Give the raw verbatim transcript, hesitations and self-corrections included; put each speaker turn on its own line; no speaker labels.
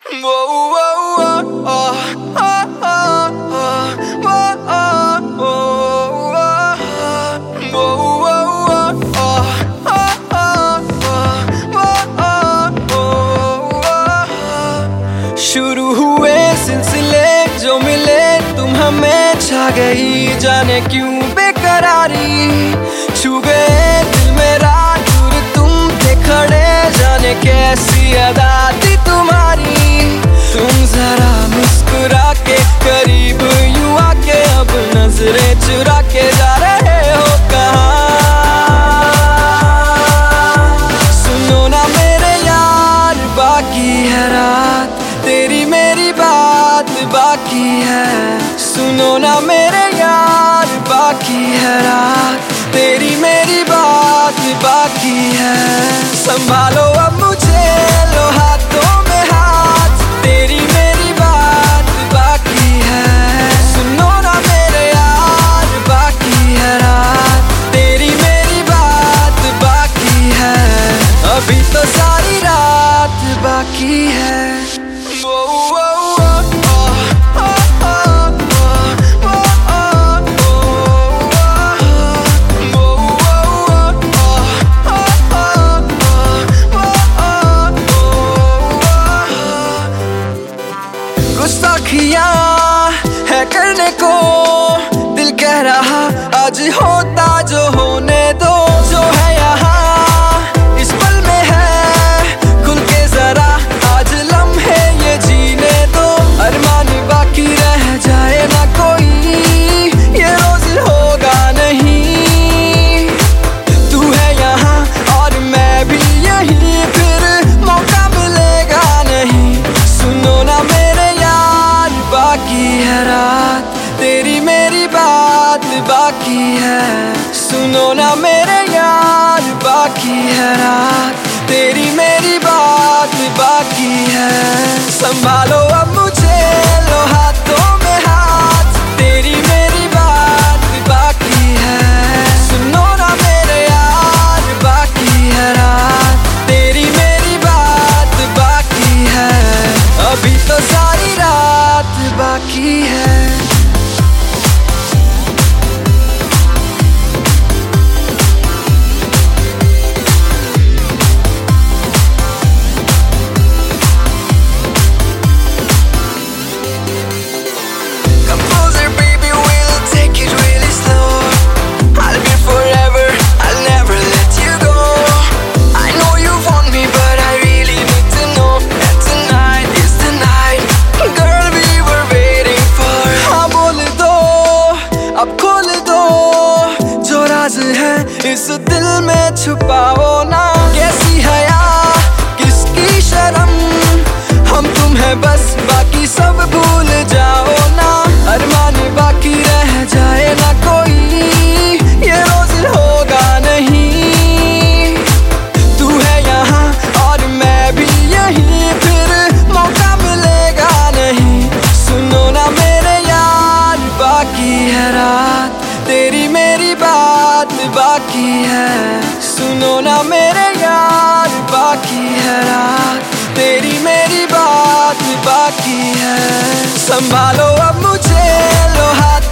शुरू हुए सिलसिले जो मिले तुम हमें छा गई, जाने क्यों बेकरारी छू गए दिल मेरा, दूर तुम थे खड़े, जाने कैसी अदा थी तुम्हारी। तुम जरा मुस्कुरा के करीब यूं आके अब नजरें चुरा के जा रहे हो कहाँ। सुनो ना मेरे यार बाकी है रात, तेरी मेरी बात बाकी है। सुनो ना मेरे यार बाकी है रात, तेरी मेरी बात बाकी है। संभालो अब मुझे लो हाथों में हाथ, तेरी मेरी बात बाकी है। सुनो ना मेरे यार बाकी है रात, तेरी मेरी बात बाकी है। अभी तो सारी रात बाकी है। गुस्ताखियां है करने को दिल कह रहा, आज होता जो होने दो। जो है यहाँ इस पल में है, खुल के जरा आज लम्हे ये जीने दो। अरमान बाकी रह जाए ना कोई, ये रोज होगा नहीं। तू है यहाँ और मैं भी यहीं, फिर मौका मिलेगा नहीं। सुनो ना मेरे यार बाकी है रात, तेरी मेरी बात बाकी है। सुनो ना मेरे यार बाकी है रात, तेरी मेरी बात बाकी है। संभालो अब मुझे लो हाथों में हाथ, तेरी मेरी बात बाकी है। सुनो ना मेरे यार बाकी है रात, तेरी मेरी बात बाकी है। अभी तो सारी रात बाकी है। इस दिल में छुपाओ ना कैसी हया किसकी शर्म, हम तुम है बस बाकी सब भूल जाओ ना। अरमान बाकी रह जाए ना कोई, ये रोज होगा नहीं। तू है यहाँ और मैं भी यहीं, फिर मौका मिलेगा नहीं। सुनो ना मेरे यार बाकी है रात, तेरी मेरी बात बाकी है। सुनो ना मेरे यार बाकी है रात, तेरी मेरी बात बाकी है। संभालो अब मुझे लो हाथ